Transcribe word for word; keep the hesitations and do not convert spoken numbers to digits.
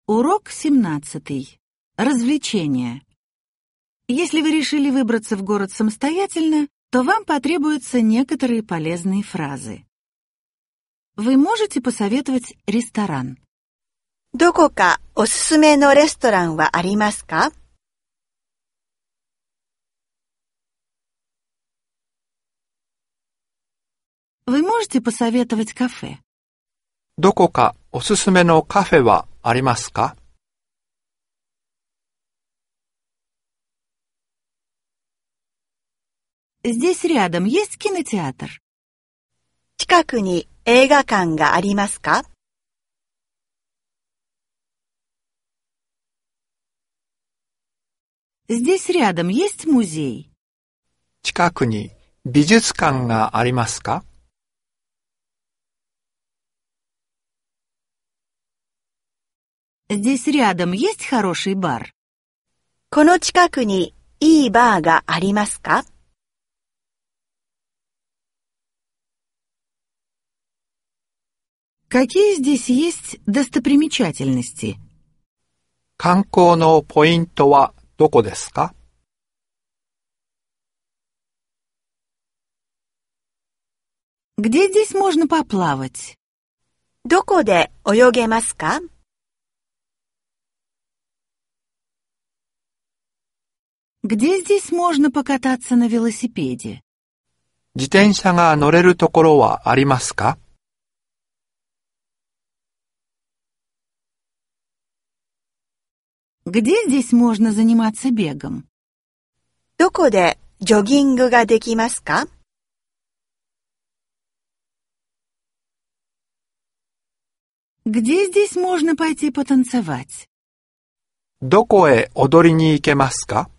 Урок семнадцатый. Развлечения. Если вы решили выбраться в город самостоятельно, то вам потребуются некоторые полезные фразы. Вы можете посоветовать ресторан? どこかおすすめのレストランはありますか? Вы можете посоветовать кафе? どこかおすすめのカフェはありますか? Здесь рядом есть кинотеатр? 近くに映画館がありますか? Здесь рядом есть музей? 近くに美術館がありますか? Здесь рядом есть хороший бар? この近くにいいバーがありますか? Какие здесь есть достопримечательности? 観光のポイントはどこですか? Где здесь можно поплавать? どこで泳げますか? Где здесь можно покататься на велосипеде? 自転車が乗れるところはありますか? Где здесь можно заниматься бегом? どこでジョギングができますか? Где здесь можно пойти потанцевать? どこへ踊りに行けますか?